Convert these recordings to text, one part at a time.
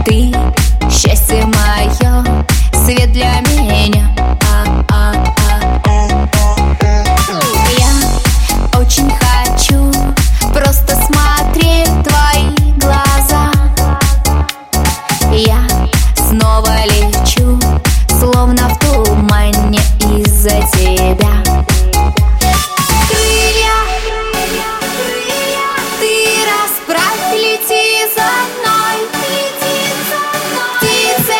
Ты счастье мое, свет для меня. Я очень хочу просто смотреть в твои глаза. Я снова лечу, словно в тумане из-за тебя. Крылья, ты расправь, лети за мной, птицы,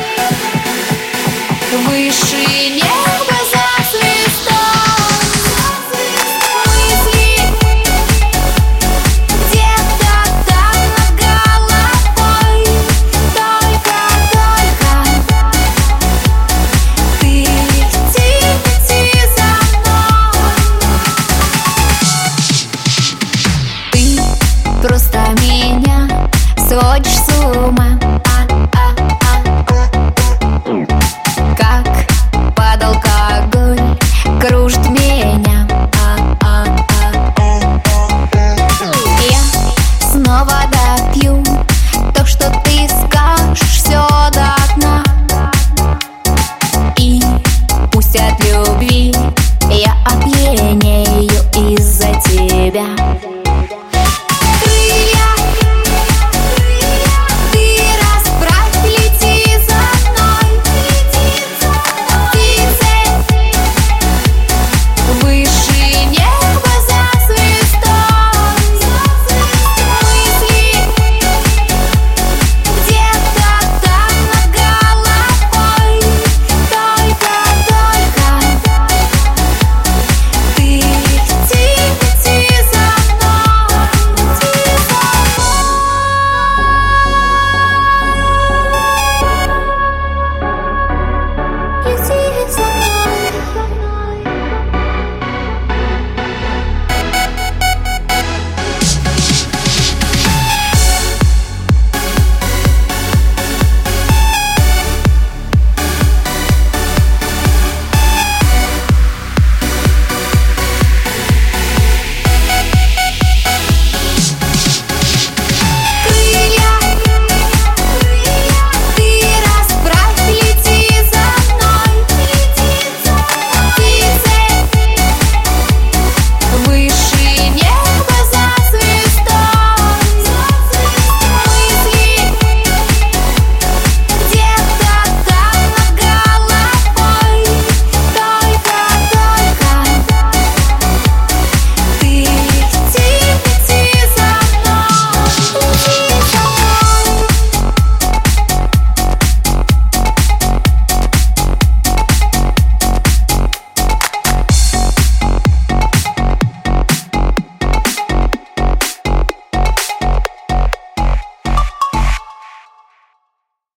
выше неба за звездой. Мысли где-то там над головой. Только ты лети за мной. Ты просто меня сводишь с ума.